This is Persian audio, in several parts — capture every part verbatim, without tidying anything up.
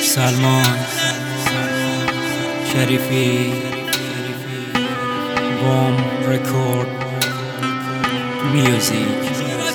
سلمان شریفی بوم رکورد میوزیک.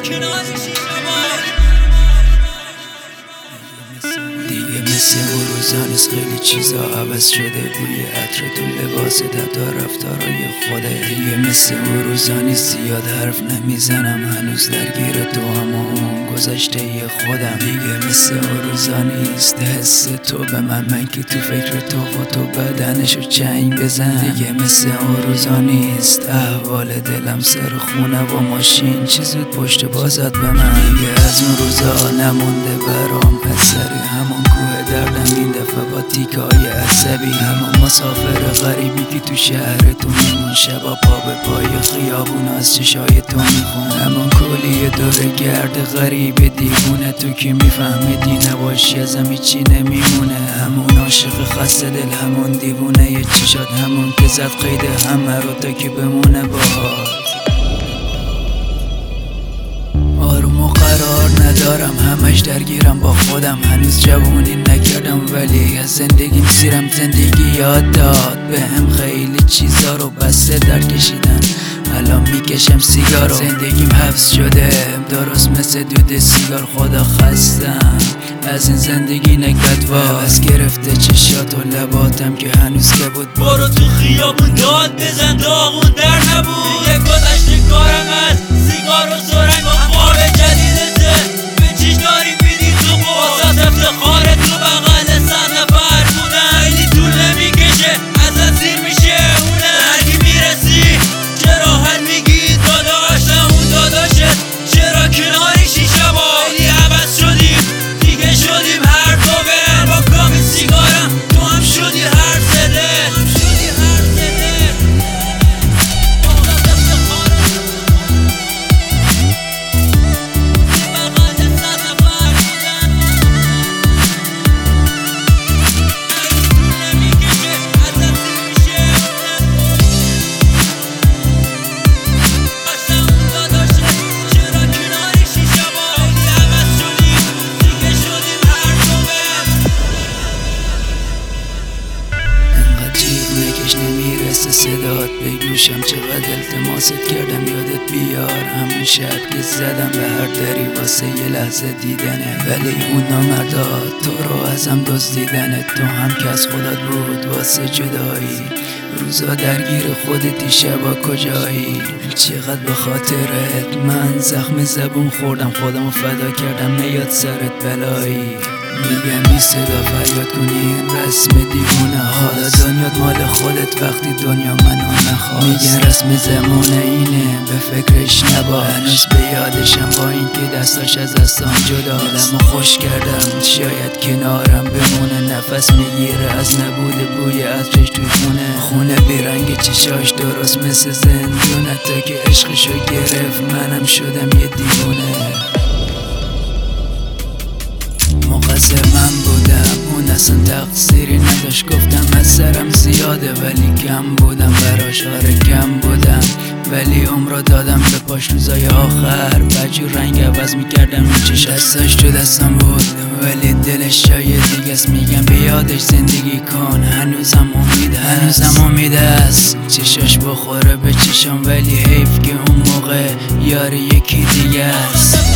دیگه مثل اون روزا نیست، خیلی چیزا عوض شده، بوی عطر تو لباس حتی رفتارای خوده. دیگه مثل اون روزا نیست، زیاد حرف نمیزنم، هنوز درگیر تو هم اون گذشته خودم. دیگه مثل اون روزا نیست، حس تو به من، من که تو فکر تو و تو بدنشو چنگ بزن. دیگه مثل اون روزا نیست، احوال دلم سر خونه و ماشین چی زود پشت بازت به من. دیگه از اون روزا نمونده برام اثری، همون کوه دردم این دفعه با تیکای عصبی، همون مسافر غریبی که تو شهر تو میمون، شبا پا به پای خیابون از چشای تو میخون، همون کلی دور گرد غریب دیوونه، تو که میفهمیدی نباشی ازم هیچی نمیمونه، همون عاشق خسته دل، همون دیوونه یه چیشات، همون که زد قید همه رو تا که بمونه باهات. آروم و قرار ندارم، همش درگیرم با خودم، هنوز جوونی نکردم ولی از زندگی سیرم. زندگی یاد داد به هم خیلی چیزا رو، بسته در کشیدن الان میکشم سیگارو. زندگیم حبس شده درست مثل دود سیگار، خدا خستم از این زندگی نکبت‌وار. از گرفته چشات و لباتم که هنوز که بود، برو تو خیابون داد بزن، داغون در نبود. دیگه گذشته کارم از سیگار و سرنگ و خواب جدیدته، به چیش داری میدی تو باساس افتخار تو بغل صد نفر بودن. خیلی طول نمیکشه ازت زیر میشه اونه، هرگی میرسی چرا حل میگی داداش، همون داداشت چرا کناری شیشه با. خیلی عوض شدیم دیگه، شدیم هر دو به با کامی سیگارم، تو هم شدی هر زده. نمیرسه صدات به گوشم، چقدر التماست کردم یادت بیار، همون شب که زدم به هر دری واسه یه لحظه دیدنه، ولی اون نامرداد تو رو ازم دزدیدنه. تو هم که از خودت بود واسه جدایی، روزا درگیر خودتی شبا کجایی. چقدر به خاطرت من زخم زبون خوردم، خودمو فدا کردم نیاد سرت بلایی. میگم بی صدا فریاد کنی رسم دیوونه، حالا دنیات مال خودت وقتی دنیا منو نخواست. میگن رسم زمونه اینه به فکرش نباش، هنوز به یادشم با این که دستاش از دستان جدا. دلمو خوش کردم شاید کنارم بمونه، نفس میگیره از نبود بوی عطرش توی خونه. خونه بیرنگ چشاش درست مثل زندونه، تا که عشقشو گرفت منم شدم یه دیوونه. مقصر من بودم، اون اصلا تقصیری نداشت، گفتم از سرم زیاده ولی کم بودم براش، آره کم بودم ولی عمرو دادم به پاش. روزای آخر بجور رنگ عوض میکردم این چیش، دستاش تو دستم بود ولی دلش جای دیگه است. میگم بیادش زندگی کن، هنوزم امید هست، هنوزم امید است چشاش بخوره به چشام، ولی حیف که اون موقع یاری یکی دیگه است.